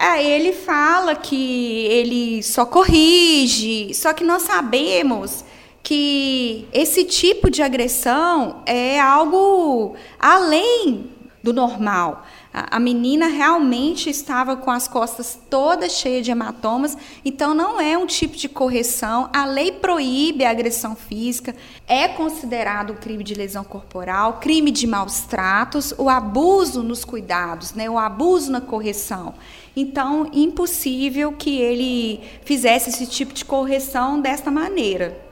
Ele fala que ele só corrige, só que nós sabemos que esse tipo de agressão é algo além do normal. A menina realmente estava com as costas todas cheias de hematomas, então não é um tipo de correção. A lei proíbe a agressão física, é considerado crime de lesão corporal, crime de maus tratos, o abuso nos cuidados, né, o abuso na correção. Então, impossível que ele fizesse esse tipo de correção desta maneira.